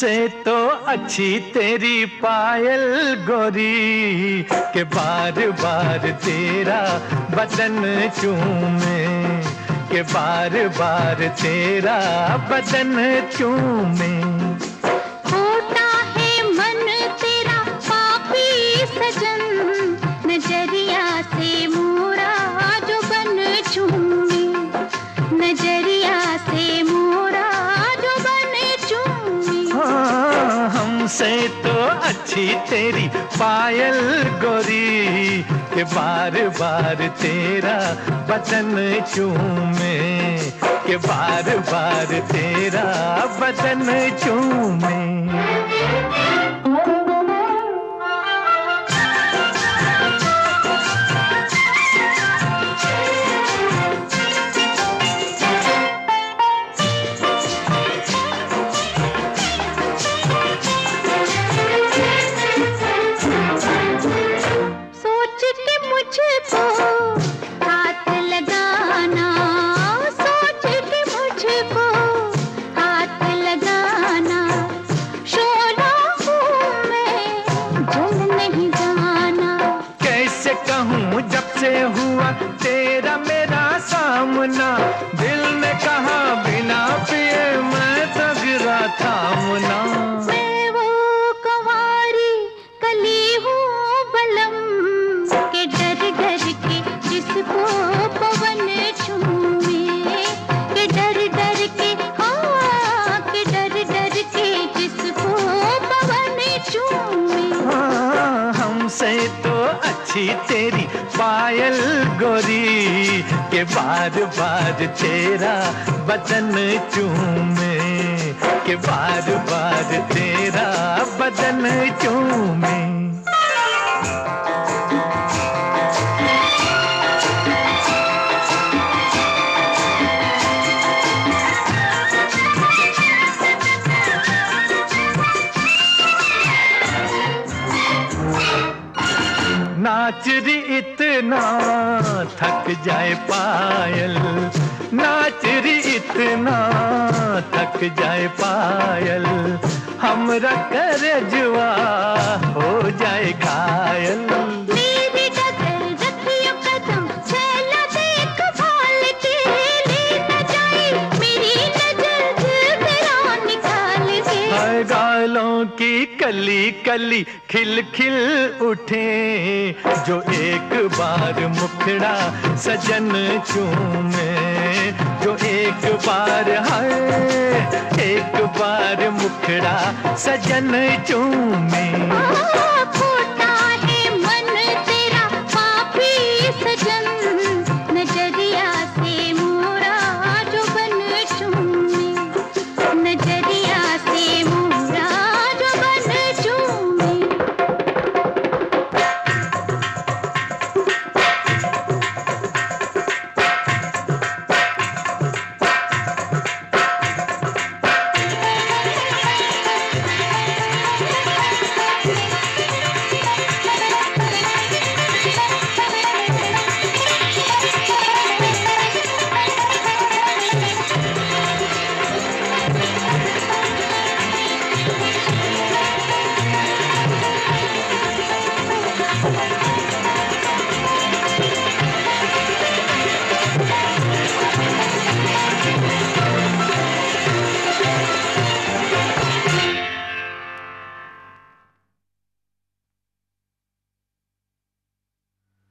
हमसे तो अच्छी तेरी पायल गोरी के बार बार तेरा बदन चूमे, के बार बार तेरा बदन चूमे। होता है मन तेरा पापी सजन, नजरिया से मोरा जो बन चूमे, नजरिया से मोरा जो बन चूमे। हाँ, हमसे तो अच्छी तेरी पायल गोरी के बार बार तेरा बदन चूमे, के बार बार तेरा बदन चूमे। मुझको हाथ लगाना, सोच के मुझको हाथ लगाना, शोला हूँ मैं जल नहीं जाना। कैसे कहूँ जब से हुआ तेरा मेरा सामना, दिल ने कहा बिना पिए मैं तो गिरा थामना। मैं वो कुंवारी कली हूँ बलम, के डर डर के जिसको पवन छूमे, के डर डर के, हाँ के डर डर के जिसको पवन छूमे। हाँ, हमसे तो अच्छी तेरी पायल गोरी के बार बार तेरा बदन चूमे, के बार बार तेरा बदन चूमे। नाच री इतना थक जाए पायल, नाच री इतना थक जाए पायल, हमरा करजवा हो जाए घायल। मेरी डगर रखियो कदम, चला देख भाल के, ले न जाए मेरी नजर तेरा निकाल के। हाय गालों की कली कली खिल खिल उठे, जो एक बार मुखड़ा सजन चूमे, जो एक बार हाय एक बार मुखड़ा सजन चूमे। फूट